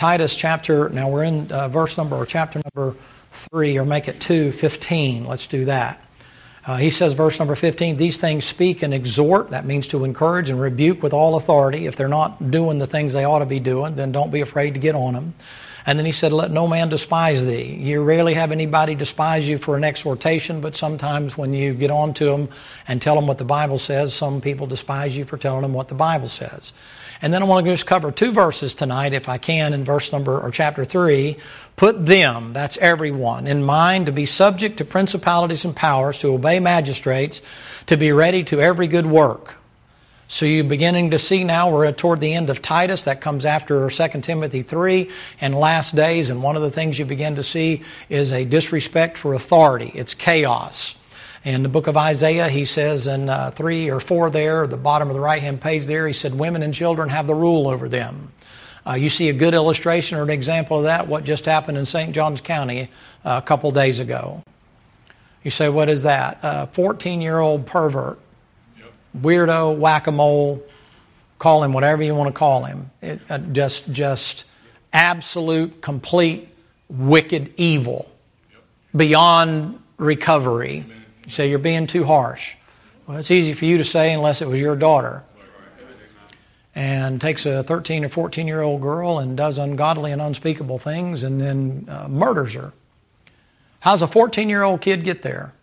Titus chapter, now we're in chapter number 3, or make it 2:15. Let's do that. He says, verse number 15, these things speak and exhort. That means to encourage and rebuke with all authority. If they're not doing the things they ought to be doing, then don't be afraid to get on them. And then he said, let no man despise thee. You rarely have anybody despise you for an exhortation, but sometimes when you get on to them and tell them what the Bible says, some people despise you for telling them what the Bible says. And then I want to just cover 2 verses tonight, if I can, in chapter 3. Put them, that's everyone, in mind to be subject to principalities and powers, to obey magistrates, to be ready to every good work. So you're beginning to see now, we're toward the end of Titus. That comes after 2 Timothy 3 and last days. And one of the things you begin to see is a disrespect for authority. It's chaos. In the book of Isaiah, he says in 3 or 4 there, at the bottom of the right-hand page there, he said, women and children have the rule over them. You see a good illustration or an example of that, what just happened in St. Johns County a couple days ago. You say, what is that? A 14-year-old pervert, weirdo, whack-a-mole, call him whatever you want to call him. Just absolute, complete, wicked evil beyond recovery. You say, you're being too harsh. Well, it's easy for you to say unless it was your daughter. And takes a 13 or 14-year-old girl and does ungodly and unspeakable things and then murders her. How's a 14-year-old kid get there?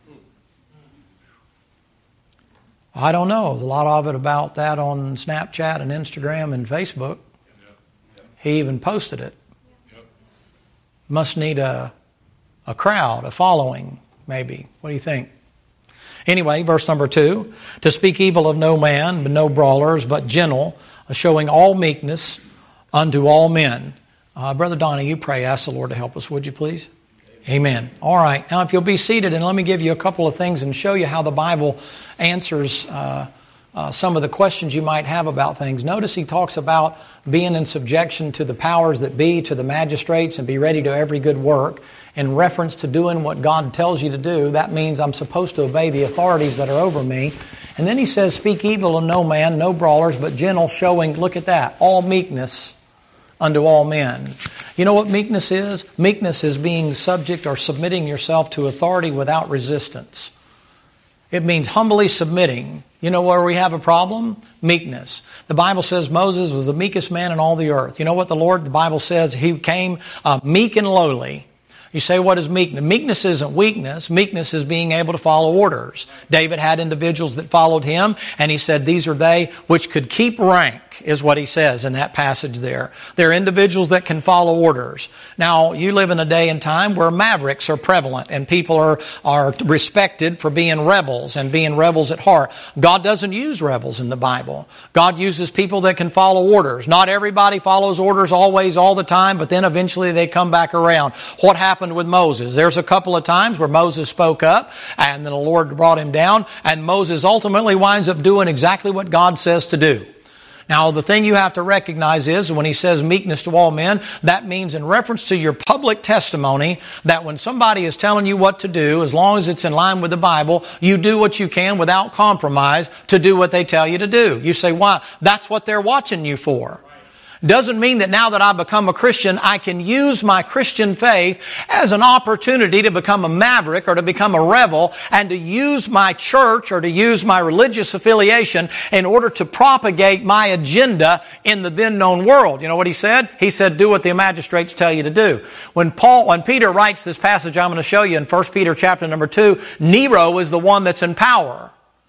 I don't know. There's a lot of it about that on Snapchat and Instagram and Facebook. He even posted it. Must need a crowd, a following, maybe. What do you think? Anyway, verse number 2, to speak evil of no man, but no brawlers, but gentle, showing all meekness unto all men. Brother Donnie, you pray, ask the Lord to help us, would you please? Amen. All right. Now, if you'll be seated, and let me give you a couple of things and show you how the Bible answers some of the questions you might have about things. Notice he talks about being in subjection to the powers that be, to the magistrates, and be ready to every good work. In reference to doing what God tells you to do, that means I'm supposed to obey the authorities that are over me. And then he says, speak evil of no man, no brawlers, but gentle, showing, look at that, all meekness unto all men. You know what meekness is? Meekness is being subject or submitting yourself to authority without resistance. It means humbly submitting. You know where we have a problem? Meekness. The Bible says Moses was the meekest man in all the earth. You know what the Bible says? He came meek and lowly. You say, what is meekness? Meekness isn't weakness. Meekness is being able to follow orders. David had individuals that followed him, and he said, these are they which could keep rank, is what he says in that passage there. They're individuals that can follow orders. Now, you live in a day and time where mavericks are prevalent, and people are respected for being rebels and being rebels at heart. God doesn't use rebels in the Bible. God uses people that can follow orders. Not everybody follows orders always, all the time, but then eventually they come back around. What happened with Moses? There's a couple of times where Moses spoke up and then the Lord brought him down, and Moses ultimately winds up doing exactly what God says to do. Now, the thing you have to recognize is when he says meekness to all men, that means in reference to your public testimony that when somebody is telling you what to do, as long as it's in line with the Bible, you do what you can without compromise to do what they tell you to do. You say, why? That's what they're watching you for. Doesn't mean that now that I become a Christian, I can use my Christian faith as an opportunity to become a maverick or to become a rebel and to use my church or to use my religious affiliation in order to propagate my agenda in the then known world. You know what he said? He said, do what the magistrates tell you to do. When Peter writes this passage I'm going to show you in 1 Peter chapter number 2, Nero is the one that's in power.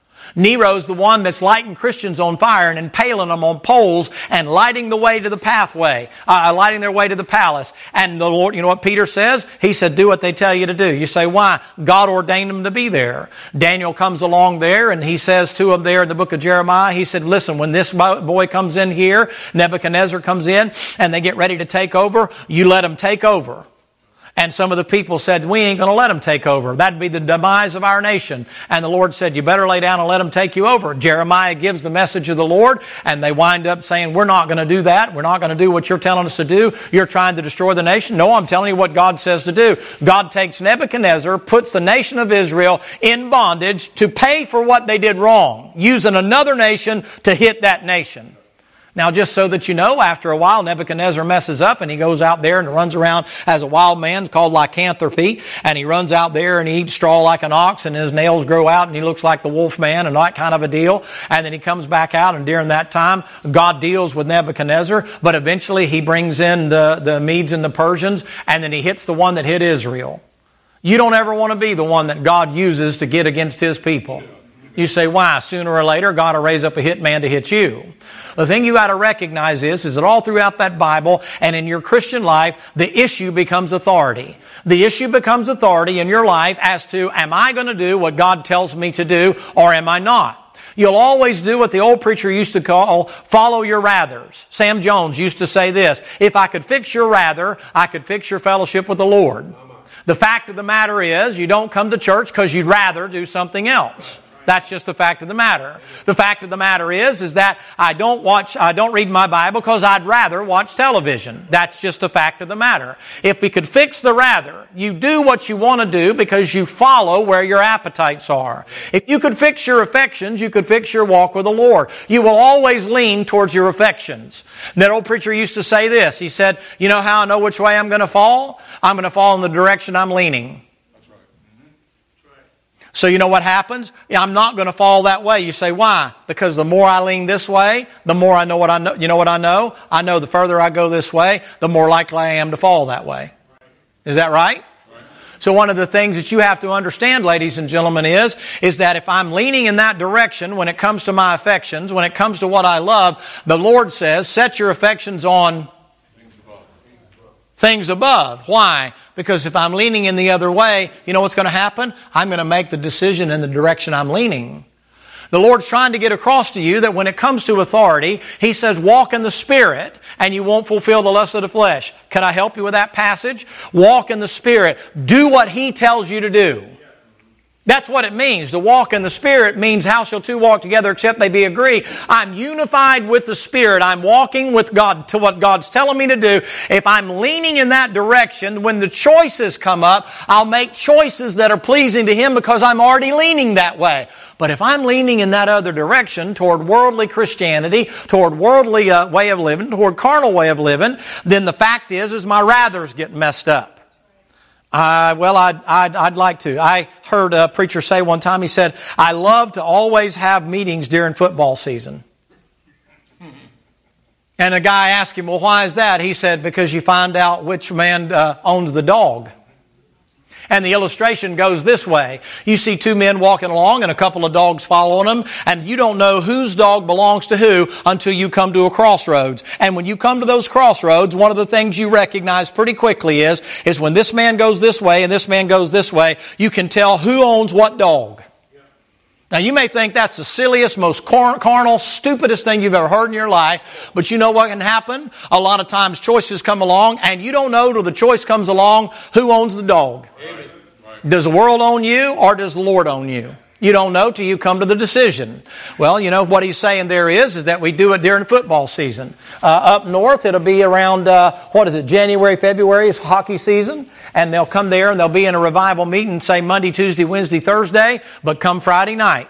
Nero's the one that's lighting Christians on fire and impaling them on poles and lighting the way to the pathway, lighting their way to the palace. And the Lord, you know what Peter says? He said, do what they tell you to do. You say, why? God ordained them to be there. Daniel comes along there and he says to them there in the book of Jeremiah, he said, listen, when this boy comes in here, Nebuchadnezzar comes in and they get ready to take over, you let them take over. And some of the people said, we ain't going to let them take over. That'd be the demise of our nation. And the Lord said, you better lay down and let them take you over. Jeremiah gives the message of the Lord, and they wind up saying, we're not going to do that. We're not going to do what you're telling us to do. You're trying to destroy the nation. No, I'm telling you what God says to do. God takes Nebuchadnezzar, puts the nation of Israel in bondage to pay for what they did wrong, using another nation to hit that nation. Now, just so that you know, after a while, Nebuchadnezzar messes up and he goes out there and runs around as a wild man called lycanthropy. And he runs out there and he eats straw like an ox and his nails grow out and he looks like the wolf man and that kind of a deal. And then he comes back out, and during that time, God deals with Nebuchadnezzar. But eventually he brings in the Medes and the Persians, and then he hits the one that hit Israel. You don't ever want to be the one that God uses to get against His people. You say, why? Sooner or later, God will raise up a hit man to hit you. The thing you got to recognize is that all throughout that Bible and in your Christian life, the issue becomes authority. The issue becomes authority in your life as to, am I going to do what God tells me to do, or am I not? You'll always do what the old preacher used to call, follow your rathers. Sam Jones used to say this, if I could fix your rather, I could fix your fellowship with the Lord. The fact of the matter is, you don't come to church because you'd rather do something else. That's just the fact of the matter. The fact of the matter is that I don't read my Bible because I'd rather watch television. That's just a fact of the matter. If we could fix the rather, you do what you want to do because you follow where your appetites are. If you could fix your affections, you could fix your walk with the Lord. You will always lean towards your affections. That old preacher used to say this. He said, you know how I know which way I'm going to fall? I'm going to fall in the direction I'm leaning. So you know what happens? I'm not going to fall that way. You say, why? Because the more I lean this way, the more I know what I know. You know what I know? I know the further I go this way, the more likely I am to fall that way. Is that right? So one of the things that you have to understand, ladies and gentlemen, is that if I'm leaning in that direction when it comes to my affections, when it comes to what I love, the Lord says, set your affections on things above. Why? Because if I'm leaning in the other way, you know what's going to happen? I'm going to make the decision in the direction I'm leaning. The Lord's trying to get across to you that when it comes to authority, He says, walk in the Spirit and you won't fulfill the lust of the flesh. Can I help you with that passage? Walk in the Spirit. Do what He tells you to do. That's what it means. To walk in the Spirit means how shall two walk together except they be agreed. I'm unified with the Spirit. I'm walking with God to what God's telling me to do. If I'm leaning in that direction, when the choices come up, I'll make choices that are pleasing to Him because I'm already leaning that way. But if I'm leaning in that other direction toward worldly Christianity, toward worldly way of living, toward carnal way of living, then the fact is my rathers get messed up. I'd like to. I heard a preacher say one time, he said, I love to always have meetings during football season. And a guy asked him, well, why is that? He said, because you find out which man owns the dog. And the illustration goes this way. You see two men walking along and a couple of dogs following them, and you don't know whose dog belongs to who until you come to a crossroads. And when you come to those crossroads, one of the things you recognize pretty quickly is when this man goes this way and this man goes this way, you can tell who owns what dog. Now, you may think that's the silliest, most carnal, stupidest thing you've ever heard in your life, but you know what can happen? A lot of times choices come along, and you don't know till the choice comes along who owns the dog. Amen. Does the world own you, or does the Lord own you? You don't know till you come to the decision. Well, you know, what he's saying there is that we do it during football season. Up north, it'll be around, January, February is hockey season. And they'll come there and they'll be in a revival meeting, say Monday, Tuesday, Wednesday, Thursday, but come Friday night.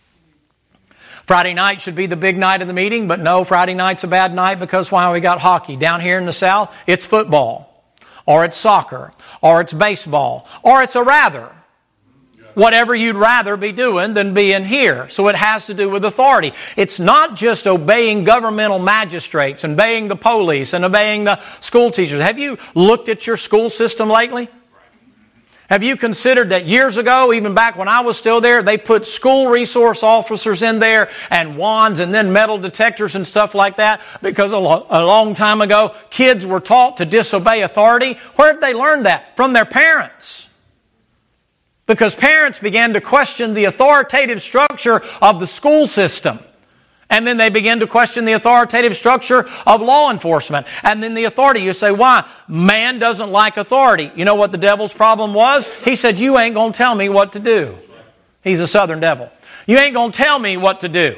Friday night should be the big night of the meeting, but no, Friday night's a bad night because why? We got hockey. Down here in the South, it's football, or it's soccer, or it's baseball, or it's a rather. Whatever you'd rather be doing than being here. So it has to do with authority. It's not just obeying governmental magistrates, and obeying the police, and obeying the school teachers. Have you looked at your school system lately? Have you considered that years ago, even back when I was still there, they put school resource officers in there and wands and then metal detectors and stuff like that? Because a long time ago, kids were taught to disobey authority. Where did they learn that? From their parents. Because parents began to question the authoritative structure of the school system. And then they began to question the authoritative structure of law enforcement. And then the authority, you say, why? Man doesn't like authority. You know what the devil's problem was? He said, you ain't going to tell me what to do. He's a southern devil. You ain't going to tell me what to do.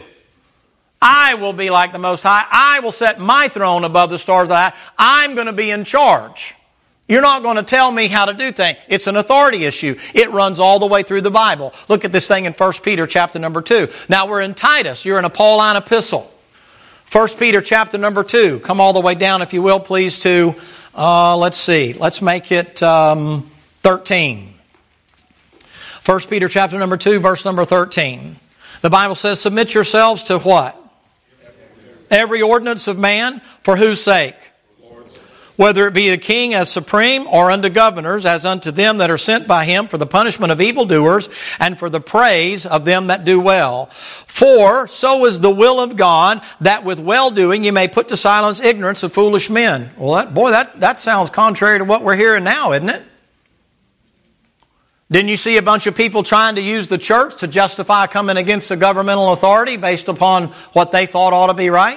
I will be like the Most High. I will set my throne above the stars of the high. I'm going to be in charge. You're not going to tell me how to do things. It's an authority issue. It runs all the way through the Bible. Look at this thing in 1 Peter chapter number 2. Now we're in Titus. You're in a Pauline epistle. 1 Peter chapter number 2. Come all the way down, if you will, please, to, let's see. Let's make it 13. 1 Peter chapter number 2, verse number 13. The Bible says, submit yourselves to what? Every ordinance of man, for whose sake? Whether it be the king as supreme, or unto governors, as unto them that are sent by him for the punishment of evildoers, and for the praise of them that do well. For so is the will of God, that with well-doing you may put to silence ignorance of foolish men. Well, that sounds contrary to what we're hearing now, isn't it? Didn't you see a bunch of people trying to use the church to justify coming against a governmental authority based upon what they thought ought to be right?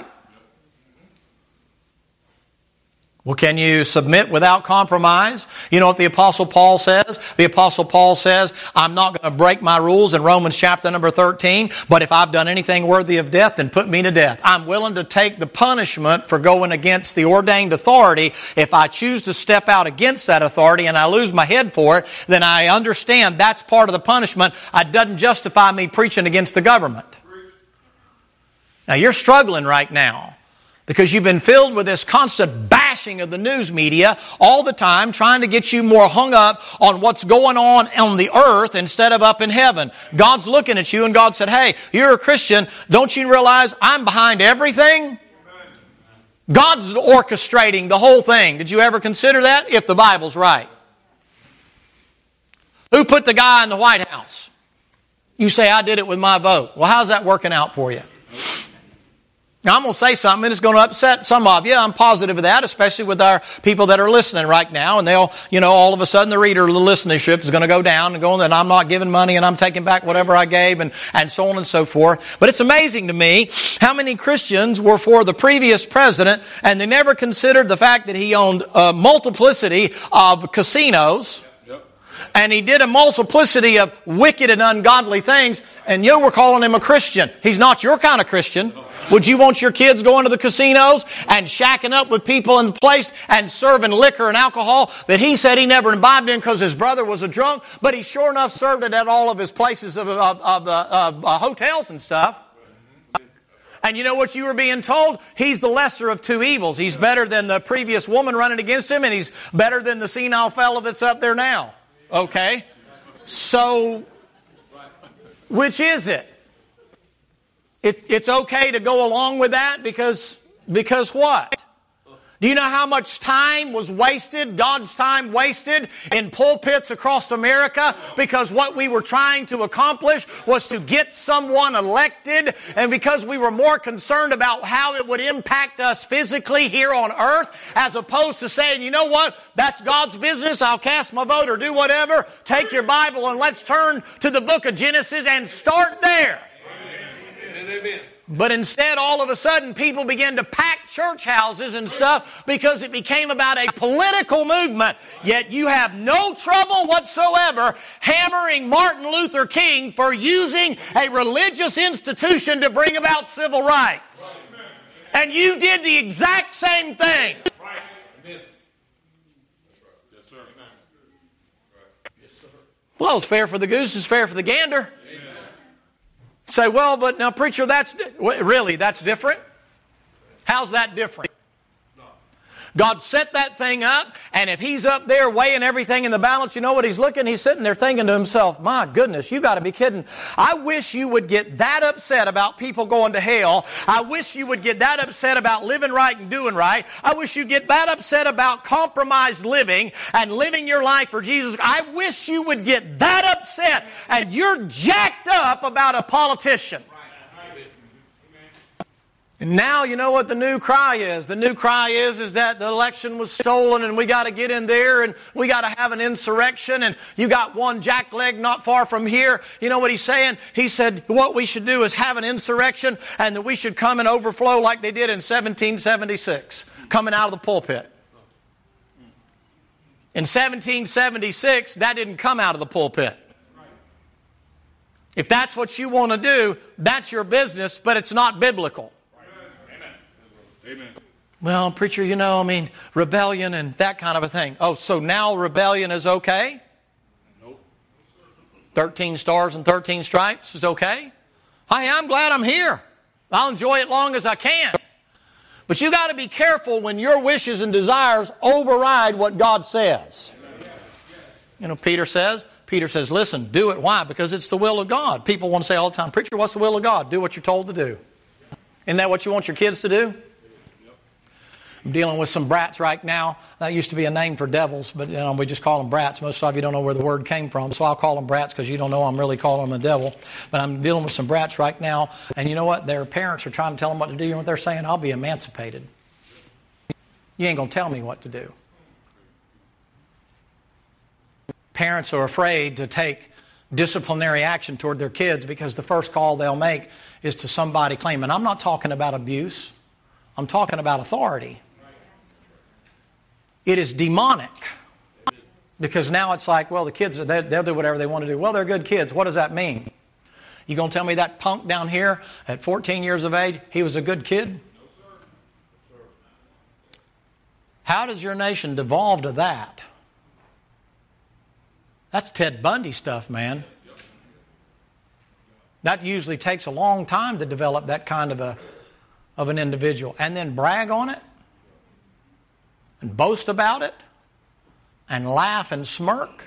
Well, can you submit without compromise? You know what the Apostle Paul says? The Apostle Paul says, I'm not going to break my rules in Romans chapter number 13, but if I've done anything worthy of death, then put me to death. I'm willing to take the punishment for going against the ordained authority. If I choose to step out against that authority and I lose my head for it, then I understand that's part of the punishment. It doesn't justify me preaching against the government. Now, you're struggling right now, because you've been filled with this constant bashing of the news media all the time, trying to get you more hung up on what's going on the earth instead of up in heaven. God's looking at you and God said, hey, you're a Christian. Don't you realize I'm behind everything? God's orchestrating the whole thing. Did you ever consider that? If the Bible's right. Who put the guy in the White House? You say, I did it with my vote. Well, how's that working out for you? Now, I'm going to say something and it's going to upset some of you. I'm positive of that, especially with our people that are listening right now. And they'll, all of a sudden the listenership is going to go down and I'm not giving money and I'm taking back whatever I gave and so on and so forth. But it's amazing to me how many Christians were for the previous president and they never considered the fact that he owned a multiplicity of casinos. And he did a multiplicity of wicked and ungodly things, and you were calling him a Christian. He's not your kind of Christian. Would you want your kids going to the casinos and shacking up with people in the place and serving liquor and alcohol that he said he never imbibed in because his brother was a drunk, but he sure enough served it at all of his places of hotels and stuff? And you know what you were being told? He's the lesser of two evils. He's better than the previous woman running against him, and he's better than the senile fellow that's up there now. Okay, so which is it? It's okay to go along with that because what? Do you know how much time was wasted, God's time wasted in pulpits across America because what we were trying to accomplish was to get someone elected, and because we were more concerned about how it would impact us physically here on earth as opposed to saying, you know what, that's God's business, I'll cast my vote or do whatever, take your Bible and let's turn to the book of Genesis and start there. Amen. But instead, all of a sudden, people began to pack church houses and stuff because it became about a political movement. Yet you have no trouble whatsoever hammering Martin Luther King for using a religious institution to bring about civil rights. And you did the exact same thing. Well, it's fair for the goose, it's fair for the gander. Say, well, but now, preacher, that's different? How's that different? God set that thing up, and if He's up there weighing everything in the balance, you know what He's looking? He's sitting there thinking to Himself, my goodness, you got to be kidding. I wish you would get that upset about people going to hell. I wish you would get that upset about living right and doing right. I wish you'd get that upset about compromised living and living your life for Jesus. I wish you would get that upset, and you're jacked up about a politician. And now you know what the new cry is. The new cry is that the election was stolen and we got to get in there and we got to have an insurrection. And you got one jackleg not far from here. You know what he's saying? He said what we should do is have an insurrection and that we should come and overflow like they did in 1776, coming out of the pulpit. In 1776, that didn't come out of the pulpit. If that's what you want to do, that's your business, but it's not biblical. Amen. Well, preacher, rebellion and that kind of a thing. Oh, so now rebellion is okay? Nope. 13 stars and 13 stripes is okay? Hey, I'm glad I'm here. I'll enjoy it long as I can. But you got to be careful when your wishes and desires override what God says. You know, Peter says, listen, do it. Why? Because it's the will of God. People want to say all the time, preacher, what's the will of God? Do what you're told to do. Isn't that what you want your kids to do? I'm dealing with some brats right now. That used to be a name for devils, but we just call them brats. Most of you don't know where the word came from, so I'll call them brats because you don't know I'm really calling them a devil. But I'm dealing with some brats right now, and you know what? Their parents are trying to tell them what to do. You know what they're saying? I'll be emancipated. You ain't going to tell me what to do. Parents are afraid to take disciplinary action toward their kids because the first call they'll make is to somebody claiming. I'm not talking about abuse. I'm talking about authority. It is demonic. Because now it's like, well, the kids, they'll do whatever they want to do. Well, they're good kids. What does that mean? You going to tell me that punk down here at 14 years of age, he was a good kid? No, sir. How does your nation devolve to that? That's Ted Bundy stuff, man. That usually takes a long time to develop that kind of an individual. And then brag on it and boast about it and laugh and smirk.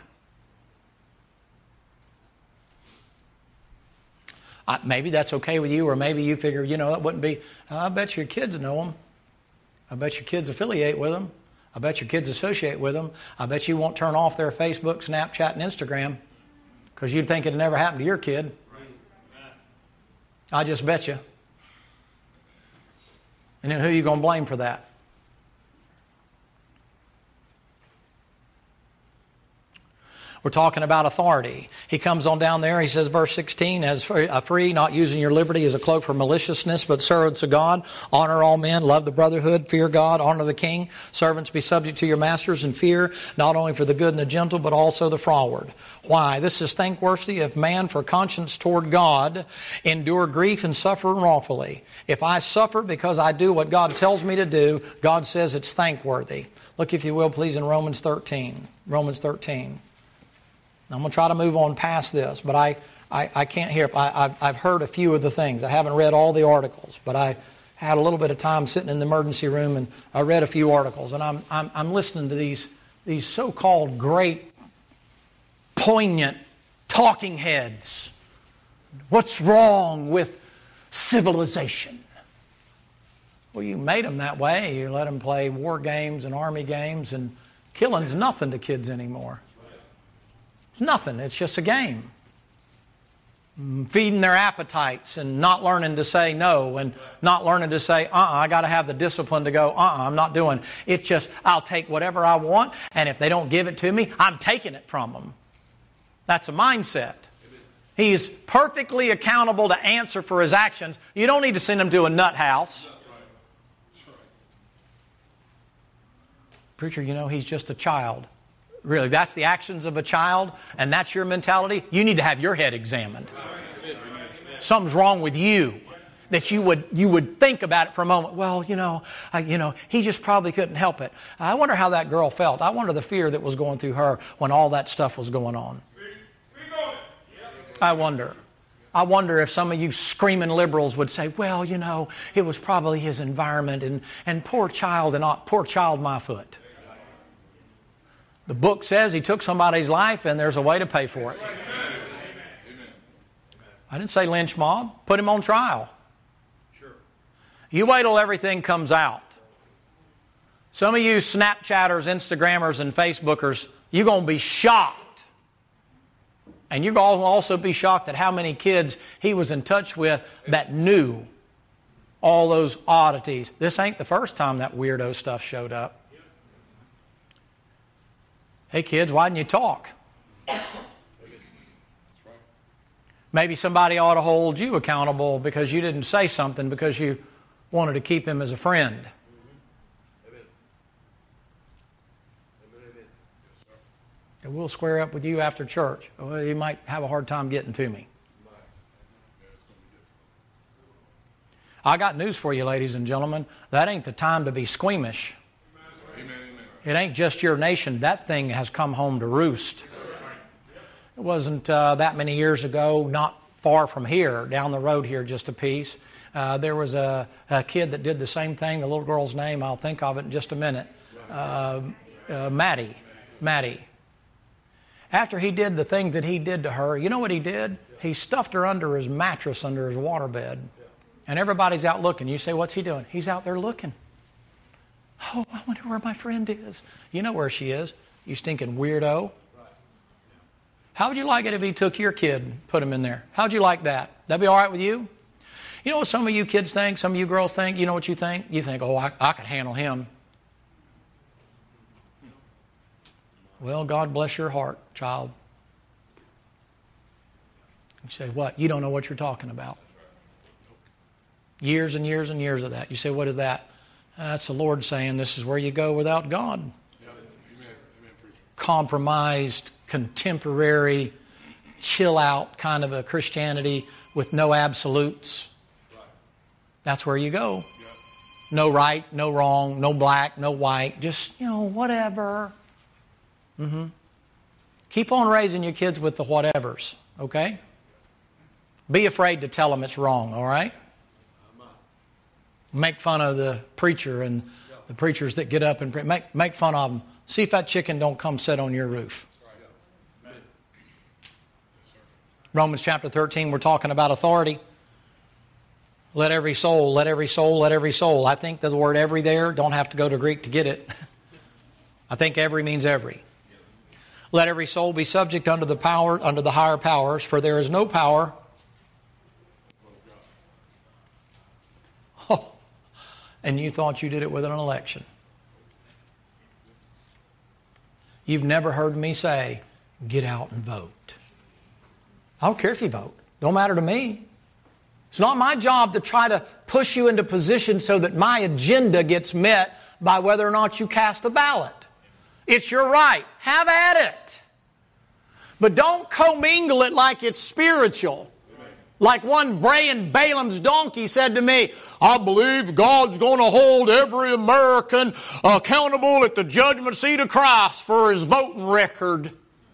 Maybe that's okay with you, or maybe you figure, that wouldn't be. I bet your kids know them. I bet your kids affiliate with them. I bet your kids associate with them. I bet you won't turn off their Facebook, Snapchat, and Instagram because you'd think it'd never happen to your kid. I just bet you. And then who are you going to blame for that? We're talking about authority. He comes on down there. He says, verse 16, as free, not using your liberty as a cloak for maliciousness, but servants of God. Honor all men. Love the brotherhood. Fear God. Honor the king. Servants, be subject to your masters in fear, not only for the good and the gentle, but also the froward. Why? This is thankworthy if man for conscience toward God endure grief and suffer wrongfully. If I suffer because I do what God tells me to do, God says it's thankworthy. Look, if you will, please, in Romans 13. Romans 13. I'm going to try to move on past this, but I can't hear. I've heard a few of the things. I haven't read all the articles, but I had a little bit of time sitting in the emergency room, and I read a few articles, and I'm listening to these so-called great, poignant talking heads. What's wrong with civilization? Well, you made them that way. You let them play war games and army games, and killing's nothing to kids anymore. Nothing. It's just a game. Feeding their appetites and not learning to say no and not learning to say, I got to have the discipline to go, I'm not doing. It's just, I'll take whatever I want, and if they don't give it to me, I'm taking it from them. That's a mindset. He's perfectly accountable to answer for his actions. You don't need to send him to a nut house. Preacher, he's just a child. Really, that's the actions of a child, and that's your mentality. You need to have your head examined. Something's wrong with you that you would think about it for a moment. Well, he just probably couldn't help it. I wonder how that girl felt. I wonder the fear that was going through her when all that stuff was going on. I wonder if some of you screaming liberals would say, well, it was probably his environment and poor child my foot. The book says he took somebody's life and there's a way to pay for it. I didn't say lynch mob. Put him on trial. You wait till everything comes out. Some of you Snapchatters, Instagrammers, and Facebookers, you're going to be shocked. And you're going to also be shocked at how many kids he was in touch with that knew all those oddities. This ain't the first time that weirdo stuff showed up. Hey kids, why didn't you talk? Maybe somebody ought to hold you accountable because you didn't say something because you wanted to keep him as a friend. And we'll square up with you after church. Well, you might have a hard time getting to me. I got news for you, ladies and gentlemen. That ain't the time to be squeamish. It ain't just your nation. That thing has come home to roost. It wasn't that many years ago, not far from here, down the road here just a piece. There was a kid that did the same thing. The little girl's name, I'll think of it in just a minute. Maddie. After he did the things that he did to her, you know what he did? He stuffed her under his mattress, under his waterbed. And everybody's out looking. You say, what's he doing? He's out there looking. Oh, I wonder where my friend is. You know where she is. You stinking weirdo. How would you like it if he took your kid and put him in there? How'd you like that? That'd be all right with you? You know what some of you kids think? Some of you girls think? You know what you think? You think, oh, I could handle him. Well, God bless your heart, child. You say, what? You don't know what you're talking about. Years and years and years of that. You say, what is that? That's the Lord saying this is where you go without God. Compromised, contemporary, chill out kind of a Christianity with no absolutes. That's where you go. No right, no wrong, no black, no white. Just, whatever. Keep on raising your kids with the whatevers, okay? Be afraid to tell them it's wrong, all right? Make fun of the preacher and the preachers that get up and make fun of them. See if that chicken don't come sit on your roof. Romans chapter 13, we're talking about authority. Let every soul, let every soul, let every soul. I think the word every there, don't have to go to Greek to get it. I think every means every. Let every soul be subject unto the higher powers, for there is no power. Oh, and you thought you did it with an election. You've never heard me say, get out and vote. I don't care if you vote. Don't matter to me. It's not my job to try to push you into position so that my agenda gets met by whether or not you cast a ballot. It's your right. Have at it. But don't commingle it like it's spiritual. Like one braying Balaam's donkey said to me, I believe God's going to hold every American accountable at the judgment seat of Christ for his voting record.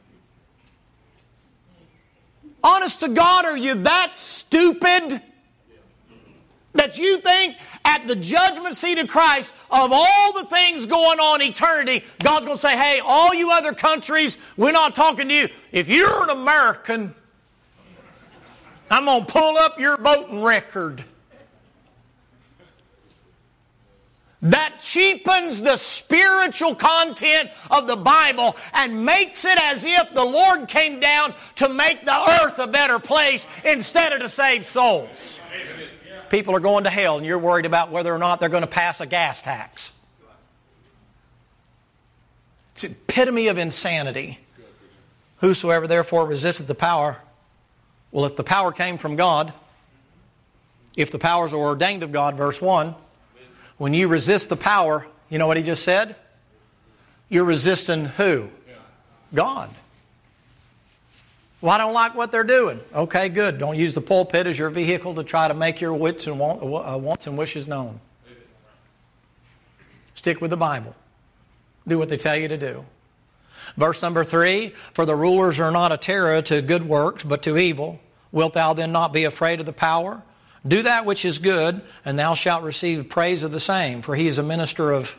Honest to God, are you that stupid that you think at the judgment seat of Christ, of all the things going on in eternity, God's going to say, hey, all you other countries, we're not talking to you. If you're an American, I'm going to pull up your voting record. That cheapens the spiritual content of the Bible and makes it as if the Lord came down to make the earth a better place instead of to save souls. People are going to hell and you're worried about whether or not they're going to pass a gas tax. It's the epitome of insanity. Whosoever therefore resisteth the power. Well, if the power came from God, if the powers are ordained of God, verse 1, when you resist the power, you know what he just said? You're resisting who? God. Well, I don't like what they're doing. Okay, good. Don't use the pulpit as your vehicle to try to make your wants and wishes known. Stick with the Bible. Do what they tell you to do. Verse number 3, for the rulers are not a terror to good works, but to evil. Wilt thou then not be afraid of the power? Do that which is good, and thou shalt receive praise of the same, for he is a minister of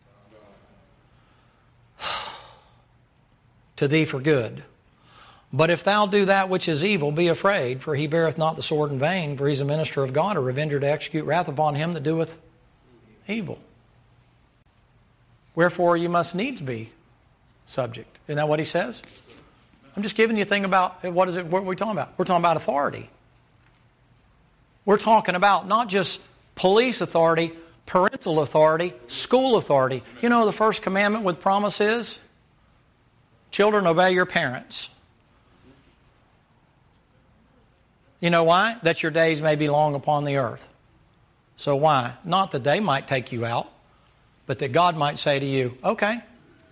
to thee for good. But if thou do that which is evil, be afraid, for he beareth not the sword in vain, for he is a minister of God, a revenger to execute wrath upon him that doeth evil. Wherefore you must needs be subject. Isn't that what he says? I'm just giving you a thing about, what are we talking about? We're talking about authority. We're talking about not just police authority, parental authority, school authority. You know the first commandment with promise is? Children, obey your parents. You know why? That your days may be long upon the earth. So why? Not that they might take you out, but that God might say to you, okay,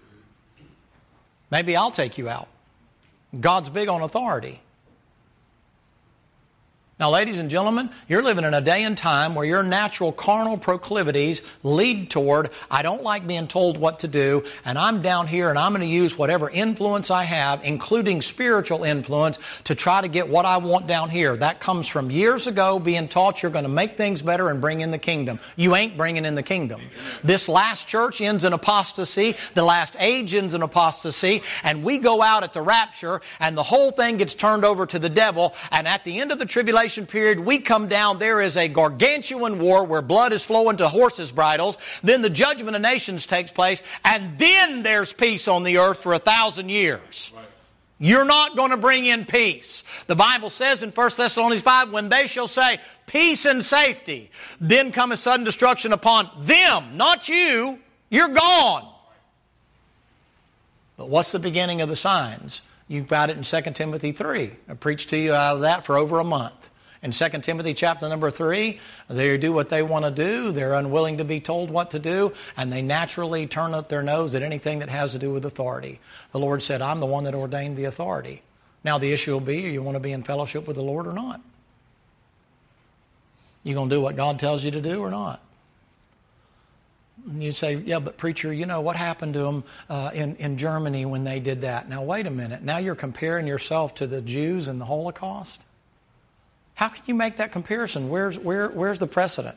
maybe I'll take you out. God's big on authority. Now, ladies and gentlemen, you're living in a day and time where your natural carnal proclivities lead toward, I don't like being told what to do, and I'm down here and I'm going to use whatever influence I have, including spiritual influence, to try to get what I want down here. That comes from years ago being taught you're going to make things better and bring in the kingdom. You ain't bringing in the kingdom. This last church ends in apostasy. The last age ends in apostasy. And we go out at the rapture and the whole thing gets turned over to the devil. And at the end of the tribulation period, we come down, there is a gargantuan war where blood is flowing to horses' bridles. Then the judgment of nations takes place, and then there's peace on the earth for 1,000 years. Right. You're not going to bring in peace. The Bible says in 1 Thessalonians 5, when they shall say, peace and safety, then cometh sudden destruction upon them, not you. You're gone. But what's the beginning of the signs? You've got it in 2 Timothy 3. I preached to you out of that for over a month. In 2 Timothy chapter number 3, they do what they want to do. They're unwilling to be told what to do, and they naturally turn up their nose at anything that has to do with authority. The Lord said, I'm the one that ordained the authority. Now the issue will be, you want to be in fellowship with the Lord or not? You going to do what God tells you to do or not? You say, yeah, but preacher, you know, what happened to them in Germany when they did that? Now, wait a minute. Now you're comparing yourself to the Jews and the Holocaust? How can you make that comparison? Where's the precedent?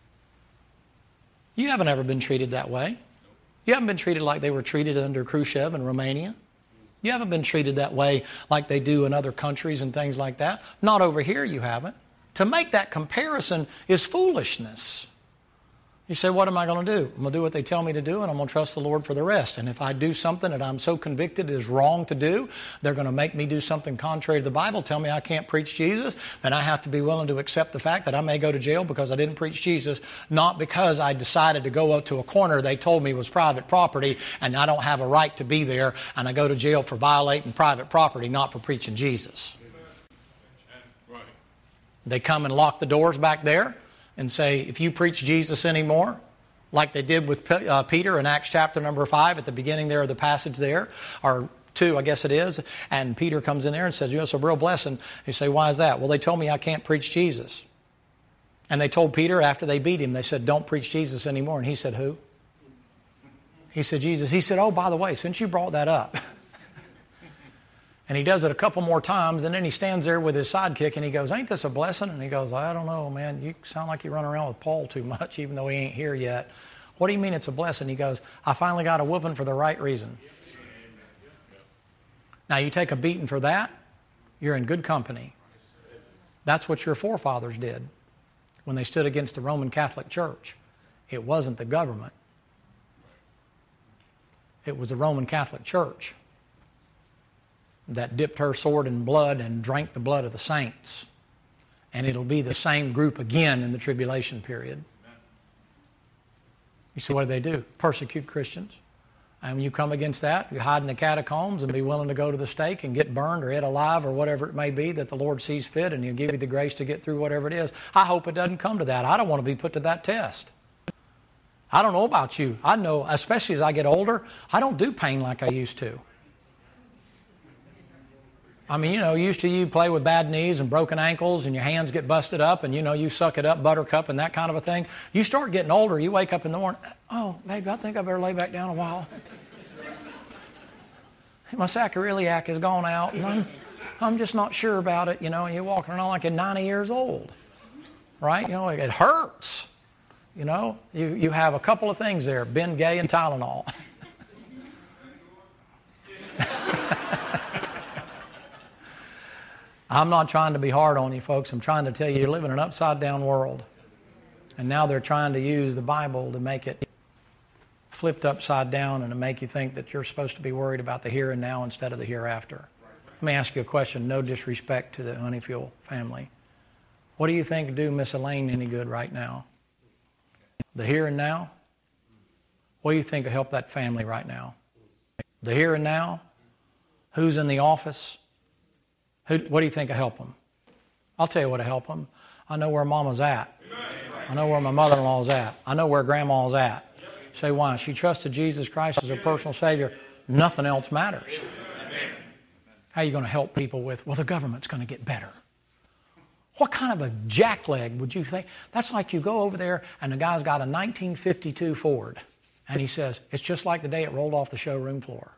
You haven't ever been treated that way. You haven't been treated like they were treated under Khrushchev in Romania. You haven't been treated that way like they do in other countries and things like that. Not over here, you haven't. To make that comparison is foolishness. You say, what am I going to do? I'm going to do what they tell me to do, and I'm going to trust the Lord for the rest. And if I do something that I'm so convicted is wrong to do, they're going to make me do something contrary to the Bible, tell me I can't preach Jesus, then I have to be willing to accept the fact that I may go to jail because I didn't preach Jesus, not because I decided to go up to a corner they told me was private property, and I don't have a right to be there, and I go to jail for violating private property, not for preaching Jesus. Right. They come and lock the doors back there and say, if you preach Jesus anymore, like they did with Peter in Acts chapter number 5 at the beginning there of the passage there, or 2, I guess it is, and Peter comes in there and says, you know, it's a real blessing. You say, why is that? Well, they told me I can't preach Jesus. And they told Peter after they beat him, they said, don't preach Jesus anymore. And he said, who? He said, Jesus. He said, oh, by the way, since you brought that up. And he does it a couple more times, and then he stands there with his sidekick, and he goes, ain't this a blessing? And he goes, I don't know, man. You sound like you run around with Paul too much, even though he ain't here yet. What do you mean it's a blessing? He goes, I finally got a whooping for the right reason. Now, you take a beating for that, you're in good company. That's what your forefathers did when they stood against the Roman Catholic Church. It wasn't the government. It was the Roman Catholic Church that dipped her sword in blood and drank the blood of the saints. And it'll be the same group again in the tribulation period. You see, what do? Persecute Christians. And when you come against that, you hide in the catacombs and be willing to go to the stake and get burned or eat alive or whatever it may be that the Lord sees fit, and He'll give you the grace to get through whatever it is. I hope it doesn't come to that. I don't want to be put to that test. I don't know about you. I know, especially as I get older, I don't do pain like I used to. I mean, you know, used to you play with bad knees and broken ankles and your hands get busted up and, you know, you suck it up, buttercup and that kind of a thing. You start getting older, you wake up in the morning, oh, maybe I think I better lay back down a while. My sacroiliac has gone out and I'm just not sure about it, you know, and you're walking around like you're 90 years old, right? You know, it hurts. You know, you have a couple of things there, Ben Gay and Tylenol. I'm not trying to be hard on you folks. I'm trying to tell you, you're living in an upside-down world. And now they're trying to use the Bible to make it flipped upside down and to make you think that you're supposed to be worried about the here and now instead of the hereafter. Let me ask you a question, no disrespect to the Honeyfield family. What do you think would do Miss Elaine any good right now? The here and now? What do you think will help that family right now? The here and now? Who's in the office? What do you think will help them? I'll tell you what will help them. I know where Mama's at. I know where my mother-in-law's at. I know where Grandma's at. You say, why? She trusted Jesus Christ as her personal Savior. Nothing else matters. How are you going to help people with, well, the government's going to get better. What kind of a jackleg would you think? That's like you go over there and the guy's got a 1952 Ford. And he says, it's just like the day it rolled off the showroom floor.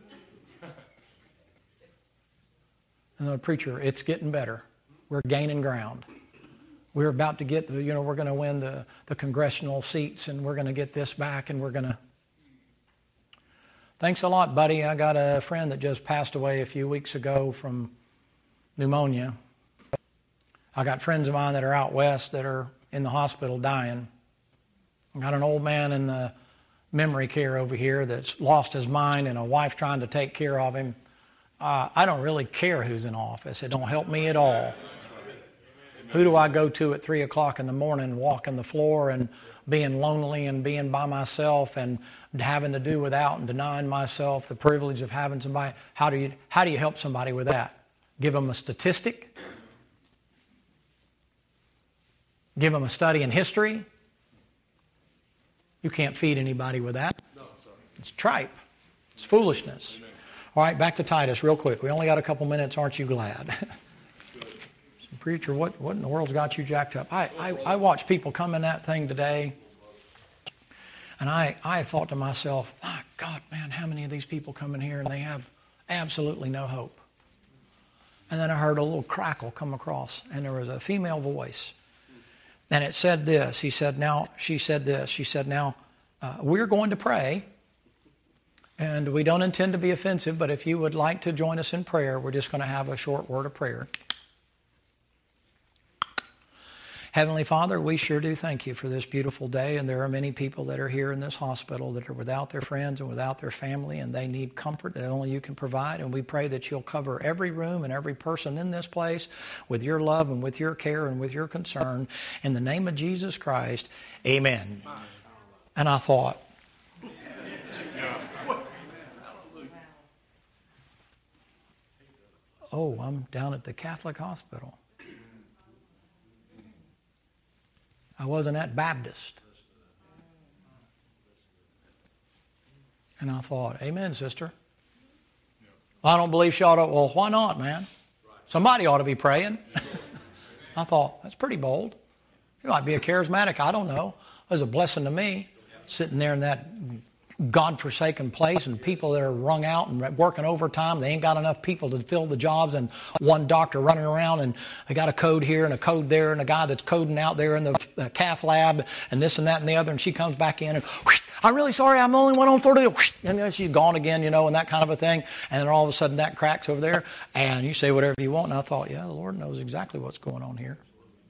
And the preacher, it's getting better. We're gaining ground. We're about to get, we're going to win the congressional seats and we're going to get this back and we're going to. Thanks a lot, buddy. I got a friend that just passed away a few weeks ago from pneumonia. I got friends of mine that are out west that are in the hospital dying. I got an old man in the memory care over here that's lost his mind and a wife trying to take care of him. I don't really care who's in office. It don't help me at all. Who do I go to at 3 o'clock in the morning, walking the floor and being lonely and being by myself and having to do without and denying myself the privilege of having somebody? How do you help somebody with that? Give them a statistic? Give them a study in history? You can't feed anybody with that. It's tripe. It's foolishness. All right, back to Titus real quick. We only got a couple minutes. Aren't you glad? Preacher, what in the world's got you jacked up? I watched people come in that thing today, and I thought to myself, my God, man, how many of these people come in here and they have absolutely no hope? And then I heard a little crackle come across, and there was a female voice. And it said this. She said, now, we're going to pray, and we don't intend to be offensive, but if you would like to join us in prayer, we're just going to have a short word of prayer. Heavenly Father, we sure do thank you for this beautiful day, and there are many people that are here in this hospital that are without their friends and without their family, and they need comfort that only you can provide, and we pray that you'll cover every room and every person in this place with your love and with your care and with your concern. In the name of Jesus Christ, amen. And I thought, oh, I'm down at the Catholic hospital. I wasn't at Baptist. And I thought, amen, sister. Well, I don't believe she ought to. Well, why not, man? Somebody ought to be praying. I thought, that's pretty bold. You might be a charismatic. I don't know. It was a blessing to me, sitting there in that God-forsaken place and people that are wrung out and working overtime. They ain't got enough people to fill the jobs, and one doctor running around and they got a code here and a code there and a guy that's coding out there in the cath lab and this and that and the other, and she comes back in and whoosh, I'm really sorry, I'm the only one on 30. Whoosh, and then she's gone again, and that kind of a thing. And then all of a sudden that cracks over there and you say whatever you want. And I thought, yeah, the Lord knows exactly what's going on here.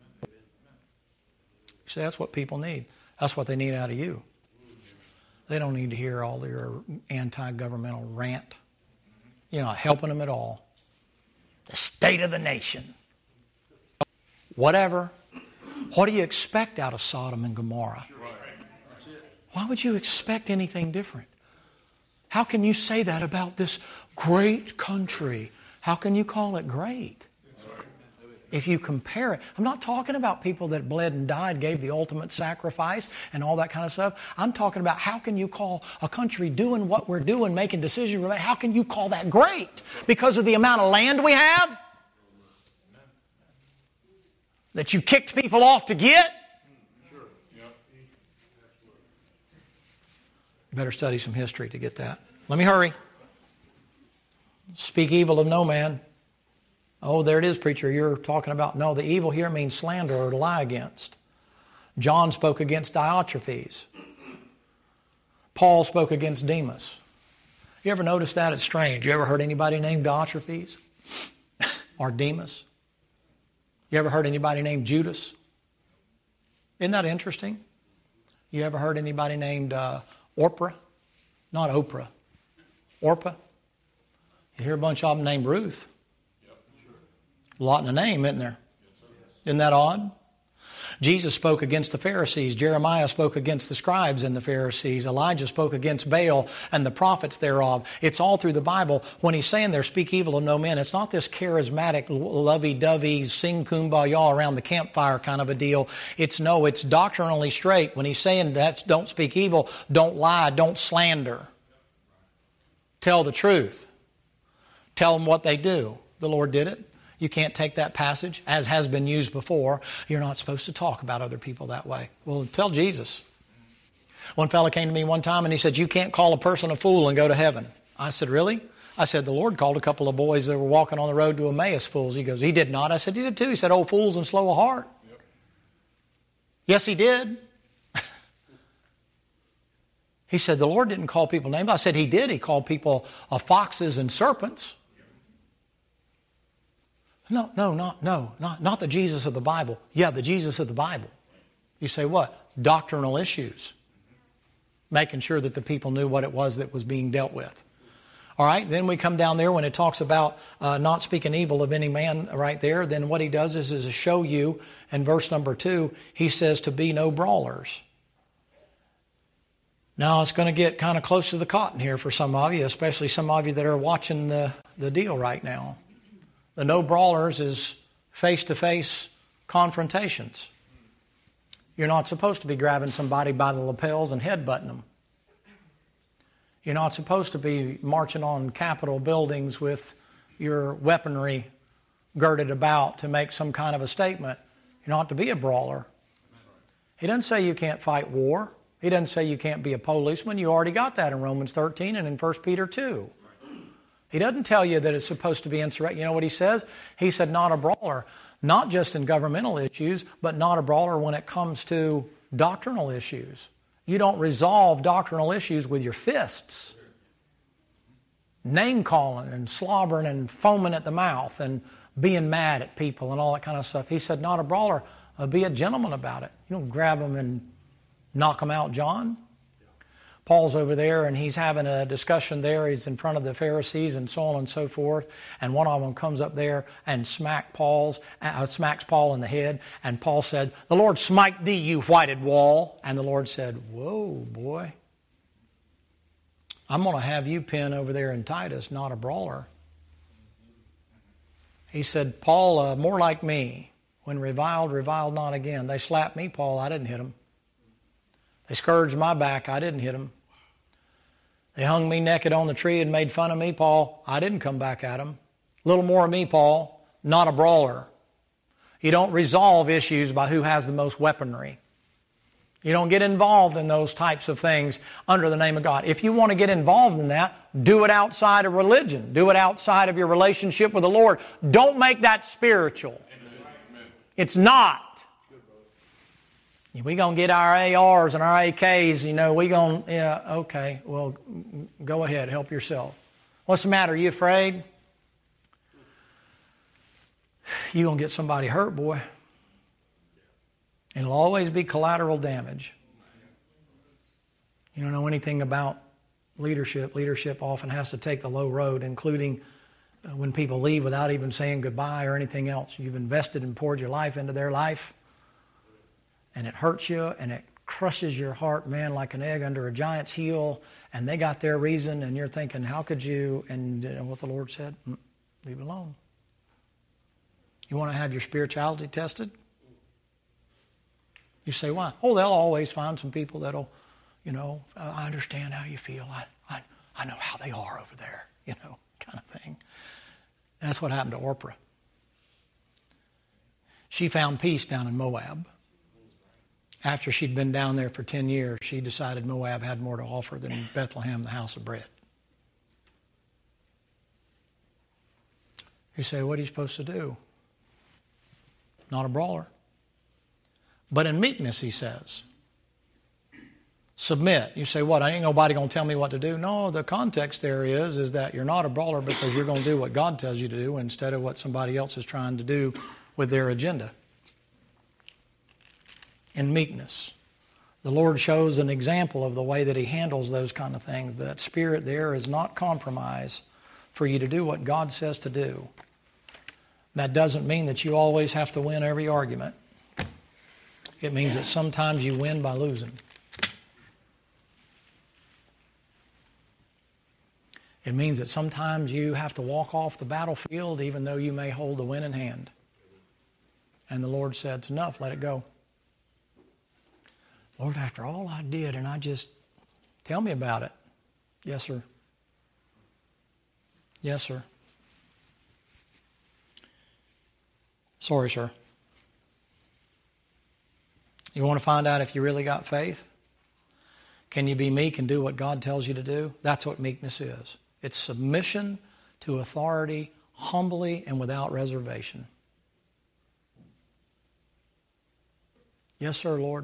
See, that's what people need. That's what they need out of you. They don't need to hear all their anti-governmental rant. You're not helping them at all. The state of the nation. Whatever. What do you expect out of Sodom and Gomorrah? Why would you expect anything different? How can you say that about this great country? How can you call it great? If you compare it, I'm not talking about people that bled and died, gave the ultimate sacrifice and all that kind of stuff. I'm talking about how can you call a country doing what we're doing, making decisions, how can you call that great? Because of the amount of land we have? That you kicked people off to get? You better study some history to get that. Let me hurry. Speak evil of no man. Oh, there it is, preacher. You're talking about, no, the evil here means slander or to lie against. John spoke against Diotrephes. Paul spoke against Demas. You ever notice that? It's strange. You ever heard anybody named Diotrephes or Demas? You ever heard anybody named Judas? Isn't that interesting? You ever heard anybody named Orpah? Not Oprah. Orpah. You hear a bunch of them named Ruth. A lot in the name, isn't there? Isn't that odd? Jesus spoke against the Pharisees. Jeremiah spoke against the scribes and the Pharisees. Elijah spoke against Baal and the prophets thereof. It's all through the Bible. When he's saying there, speak evil of no man, it's not this charismatic, lovey-dovey, sing kumbaya around the campfire kind of a deal. It's doctrinally straight. When he's saying that, don't speak evil, don't lie, don't slander. Tell the truth. Tell them what they do. The Lord did it. You can't take that passage, as has been used before. You're not supposed to talk about other people that way. Well, tell Jesus. One fellow came to me one time and he said, you can't call a person a fool and go to heaven. I said, really? I said, the Lord called a couple of boys that were walking on the road to Emmaus fools. He goes, he did not. I said, he did too. He said, oh, fools and slow of heart. Yep. Yes, he did. He said, the Lord didn't call people names. I said, he did. He called people foxes and serpents. No, not the Jesus of the Bible. Yeah, the Jesus of the Bible. You say what? Doctrinal issues. Making sure that the people knew what it was that was being dealt with. All right, then we come down there when it talks about not speaking evil of any man right there. Then what he does is to show you, in verse number 2, he says to be no brawlers. Now it's going to get kind of close to the cotton here for some of you, especially some of you that are watching the deal right now. The no brawlers is face-to-face confrontations. You're not supposed to be grabbing somebody by the lapels and headbutting them. You're not supposed to be marching on Capitol buildings with your weaponry girded about to make some kind of a statement. You're not to be a brawler. He doesn't say you can't fight war. He doesn't say you can't be a policeman. You already got that in Romans 13 and in 1 Peter 2. He doesn't tell you that it's supposed to be insurrection. You know what he says? He said not a brawler. Not just in governmental issues, but not a brawler when it comes to doctrinal issues. You don't resolve doctrinal issues with your fists. Name-calling and slobbering and foaming at the mouth and being mad at people and all that kind of stuff. He said, not a brawler. Be a gentleman about it. You don't grab them and knock them out, John. Paul's over there and he's having a discussion there. He's in front of the Pharisees and so on and so forth. And one of them comes up there and smacks Paul in the head. And Paul said, the Lord smite thee, you whited wall. And the Lord said, whoa, boy. I'm going to have you pin over there in Titus, not a brawler. He said, Paul, more like me. When reviled, reviled not again. They slapped me, Paul. I didn't hit them. They scourged my back. I didn't hit them. They hung me naked on the tree and made fun of me, Paul. I didn't come back at them. A little more of me, Paul. Not a brawler. You don't resolve issues by who has the most weaponry. You don't get involved in those types of things under the name of God. If you want to get involved in that, do it outside of religion. Do it outside of your relationship with the Lord. Don't make that spiritual. Amen. It's not. We're going to get our ARs and our AKs, okay, well, go ahead, help yourself. What's the matter? Are you afraid? You're going to get somebody hurt, boy. And it'll always be collateral damage. You don't know anything about leadership. Leadership often has to take the low road, including when people leave without even saying goodbye or anything else. You've invested and poured your life into their life. And it hurts you, and it crushes your heart, man, like an egg under a giant's heel. And they got their reason, and you're thinking, how could you? And what the Lord said, leave it alone. You want to have your spirituality tested? You say, why? Oh, they'll always find some people that'll, I understand how you feel. I know how they are over there, kind of thing. That's what happened to Orpah. She found peace down in Moab. After she'd been down there for 10 years, she decided Moab had more to offer than Bethlehem, the house of bread. You say, what are you supposed to do? Not a brawler. But in meekness, he says, submit. You say, what? Ain't nobody going to tell me what to do? No, the context there is that you're not a brawler because you're going to do what God tells you to do instead of what somebody else is trying to do with their agenda. In meekness. The Lord shows an example of the way that He handles those kind of things. That spirit there is not compromise for you to do what God says to do. That doesn't mean that you always have to win every argument. It means that sometimes you win by losing. It means that sometimes you have to walk off the battlefield even though you may hold the winning hand. And the Lord said, it's enough, let it go. Lord, after all I did, and I just, tell me about it. Yes, sir. Yes, sir. Sorry, sir. You want to find out if you really got faith? Can you be meek and do what God tells you to do? That's what meekness is. It's submission to authority humbly and without reservation. Yes, sir, Lord.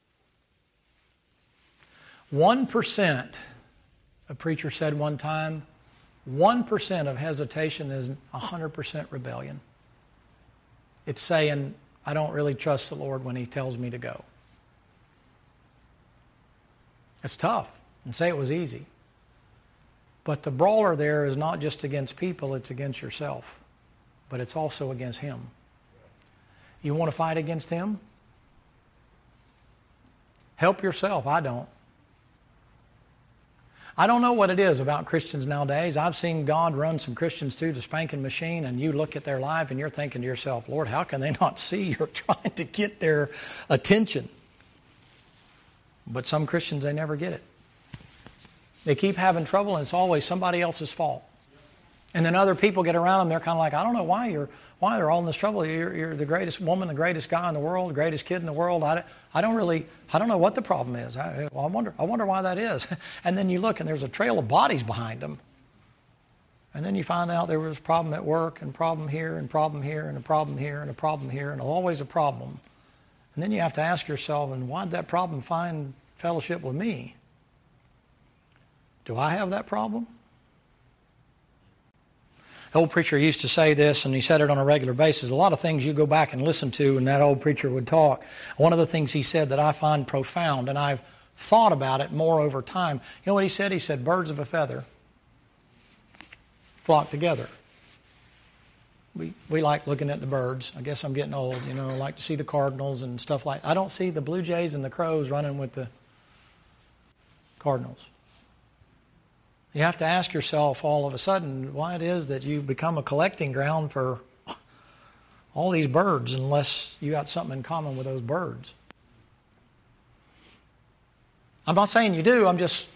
1%, a preacher said one time, 1% of hesitation is 100% rebellion. It's saying, I don't really trust the Lord when He tells me to go. It's tough. And say it was easy. But the brawler there is not just against people, it's against yourself. But it's also against Him. You want to fight against Him? Help yourself. I don't. I don't know what it is about Christians nowadays. I've seen God run some Christians through the spanking machine, and you look at their life and you're thinking to yourself, Lord, how can they not see you're trying to get their attention? But some Christians, they never get it. They keep having trouble, and it's always somebody else's fault. And then other people get around them, they're kind of like, I don't know why they're all in this trouble. You're the greatest woman, the greatest guy in the world, the greatest kid in the world. I don't know what the problem is. I wonder why that is. And then you look, and there's a trail of bodies behind them. And then you find out there was a problem at work, and problem here, and problem here, and a problem here, and a problem here, and always a problem. And then you have to ask yourself, and why did that problem find fellowship with me? Do I have that problem? The old preacher used to say this, and he said it on a regular basis. A lot of things you go back and listen to, and that old preacher would talk. One of the things he said that I find profound, and I've thought about it more over time. You know what he said? He said, birds of a feather flock together. We like looking at the birds. I guess I'm getting old, I like to see the cardinals and stuff like that. I don't see the blue jays and the crows running with the cardinals. You have to ask yourself all of a sudden why it is that you become a collecting ground for all these birds unless you got something in common with those birds. I'm not saying you do,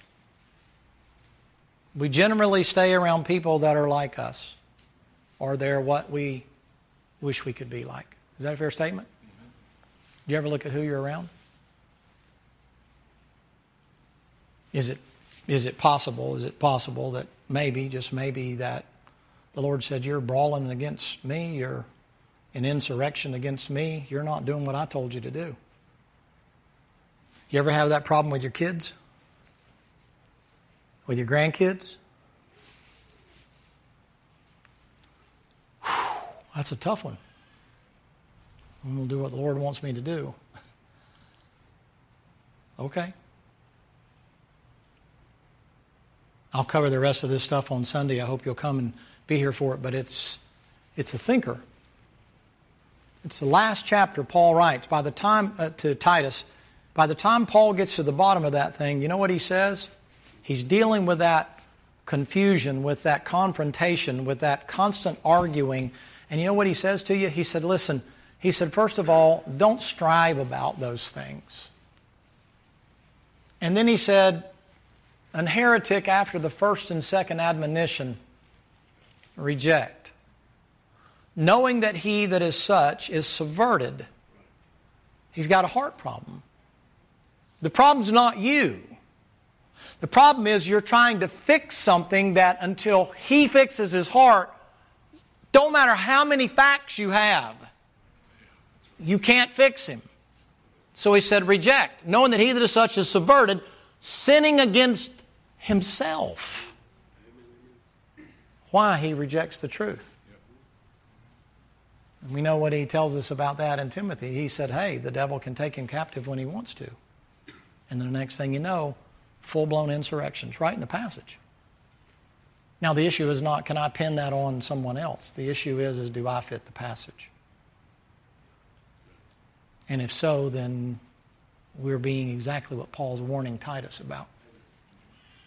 we generally stay around people that are like us, or they're what we wish we could be like. Is that a fair statement? Do you ever look at who you're around? Is it possible that maybe, just maybe, that the Lord said, you're brawling against me, you're in insurrection against me, you're not doing what I told you to do? You ever have that problem with your kids? With your grandkids? Whew, that's a tough one. I'm going to do what the Lord wants me to do. Okay. I'll cover the rest of this stuff on Sunday. I hope you'll come and be here for it. But it's a thinker. It's the last chapter Paul writes. By the time to Titus, by the time Paul gets to the bottom of that thing, you know what he says? He's dealing with that confusion, with that confrontation, with that constant arguing. And you know what he says to you? He said, listen, first of all, don't strive about those things. And then he said, an heretic after the first and second admonition, reject, knowing that he that is such is subverted. He's got a heart problem. The problem's not you. The problem is you're trying to fix something that until he fixes his heart, don't matter how many facts you have, you can't fix him. So he said, reject, knowing that he that is such is subverted, sinning against himself. Why? He rejects the truth. And we know what he tells us about that in Timothy. He said, hey, the devil can take him captive when he wants to. And then the next thing you know, full-blown insurrections, right in the passage. Now the issue is not, can I pin that on someone else? The issue is do I fit the passage? And if so, then we're being exactly what Paul's warning Titus about.